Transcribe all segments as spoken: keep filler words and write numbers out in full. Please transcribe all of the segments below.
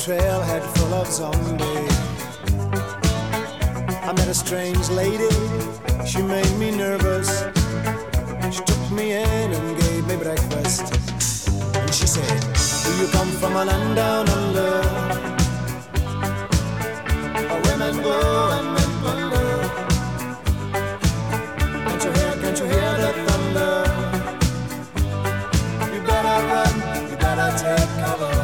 trailhead full of zombies. I met a strange lady, she made me nervous. She took me in and gave me breakfast. And she said, do you come from a land down under, where women go and men plunder? Can't you hear, can't you hear the thunder? You better run, you better take cover.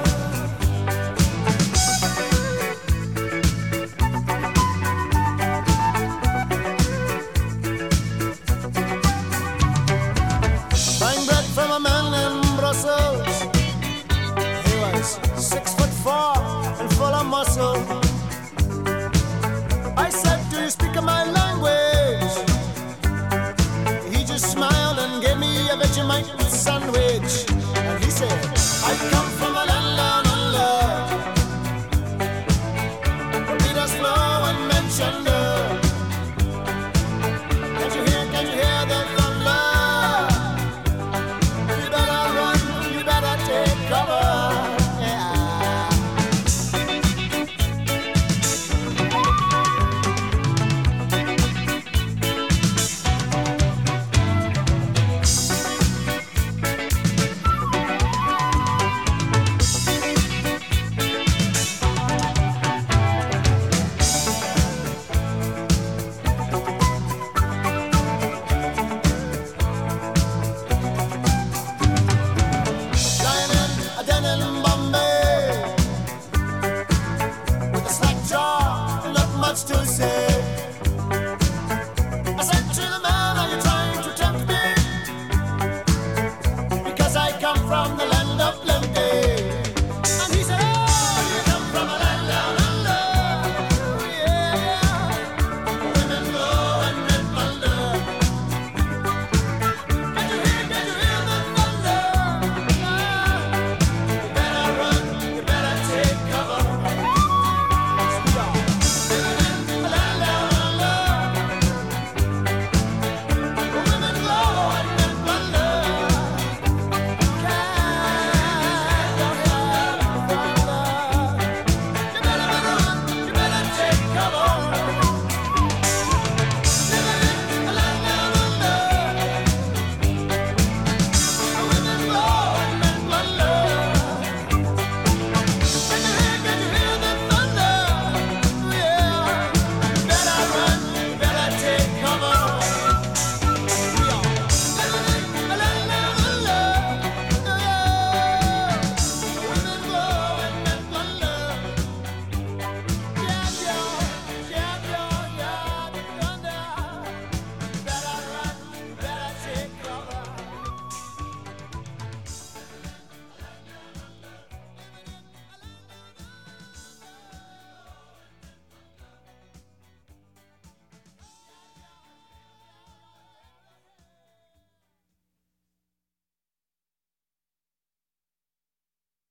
Six foot four and full of muscle. I said, do you speak my language? He just smiled and gave me a Vegemite sandwich. And he said, I come from a land down under, where Peter's flow and mentioned her. Can't you hear, can't you hear the thunder? You better run, you better take cover. To say, I said to the man, are you trying to tempt me? Because I come from the land